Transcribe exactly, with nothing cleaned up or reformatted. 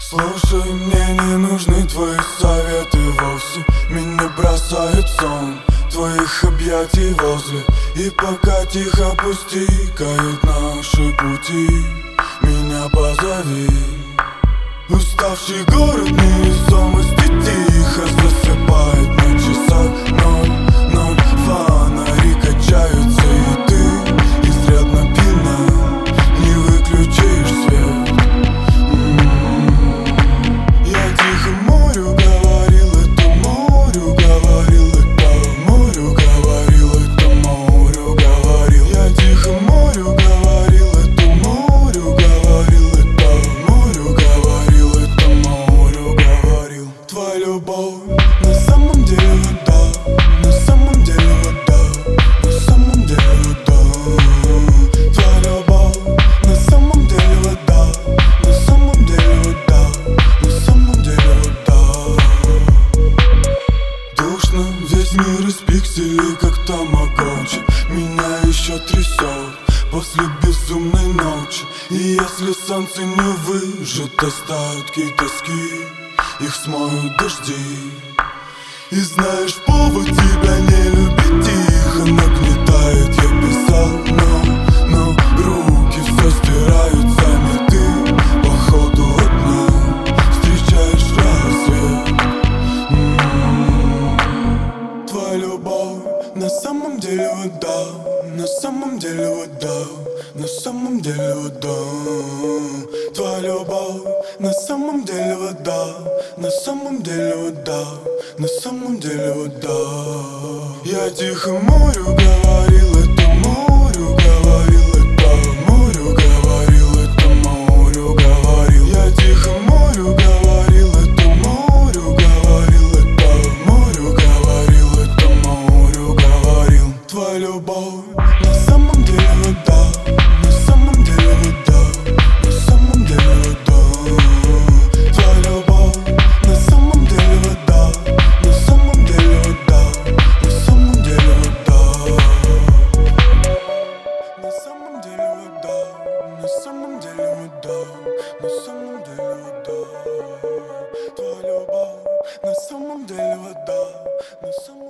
Слушай, мне не нужны твои советы вовсе. Меня бросает сон твоих объятий возле. И пока тихо пустикают наши пути, меня позови. Уставший город невесомости тихо засыпает на часах ноль ноль. Фонари качаются, и ты изрядно пьяна, не выключишь свет. Я тихо морю говорил, это морю говорил, это морю говорил, это морю говорил. Я тихо морю говорил, это морю говорил, это морю говорил, это морю говорил. Твоя любовь на самом деле вода, на самом деле вода, на самом деле вода. Твоя любовь на самом деле вода, на самом деле вода, на самом деле вода. Душно, весь мир из пикселей, как тамагочи. Меня еще трясет после безумной ночи. И если солнце не выжжет остатки тоски, их смоют дожди. И знаешь, повод тебя не любить тихо нагнетает. Я писал, но, но руки все стирают сами. Ты, походу, одна встречаешь рассвет. М-м-м. Твоя любовь на самом деле вода, на самом деле вода, на самом деле вода. Твоя любовь на самом деле вода, на самом деле вода, на самом деле вода. Я тихо морю говорил, это морю говорил, это морю говорил, это морю говорил. Я тихо морю говорил, это морю говорил, это морю говорил, это морю говорил. Твоя любовь на самом деле вода, на самом деле вода, на самом деле вода. Твоя любовь на самом деле вода, на самом деле вода, на самом деле вода. На самом деле вода, на самом деле вода, на самом деле вода. Твоя любовь на самом деле вода, на самом